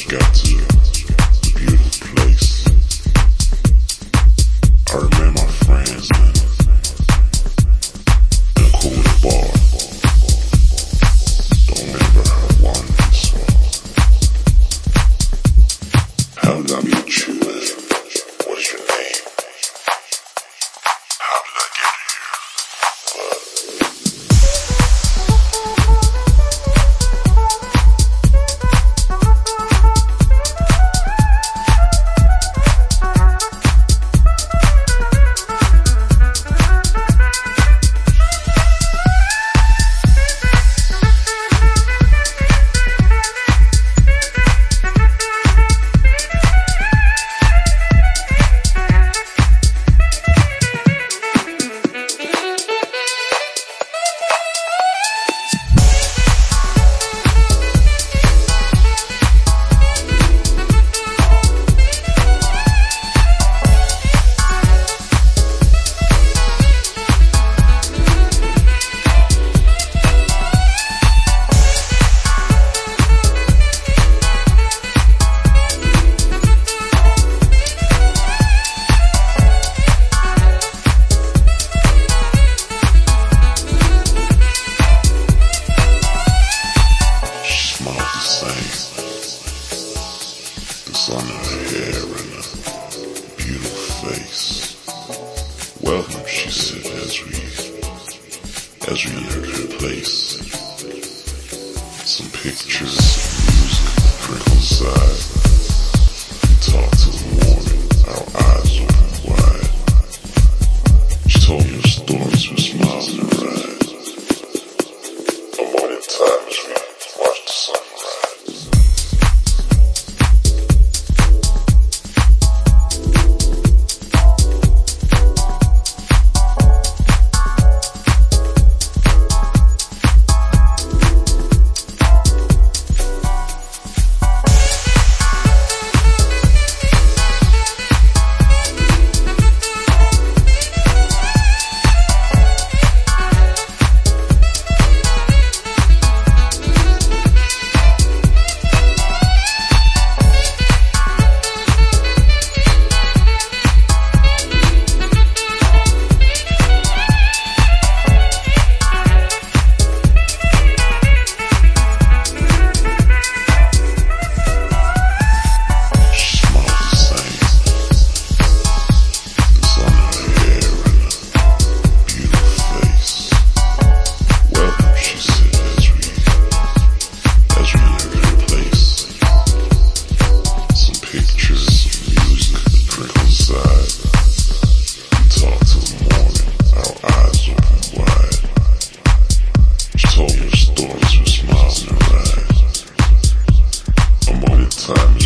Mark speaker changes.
Speaker 1: got to a beautiful place. I remember my friends in a cool bar. Don't remember how I wandered this far. How did I meet you, man? What is your name? How did I get here? The sun in her hair and a beautiful face. Welcome, she said, as we entered her place. Some pictures, music, drink on the side. We talked till the morning, our eyes open wide. She told me her stories with smiles in her eyes. A morning time as we watched the sun rise. Time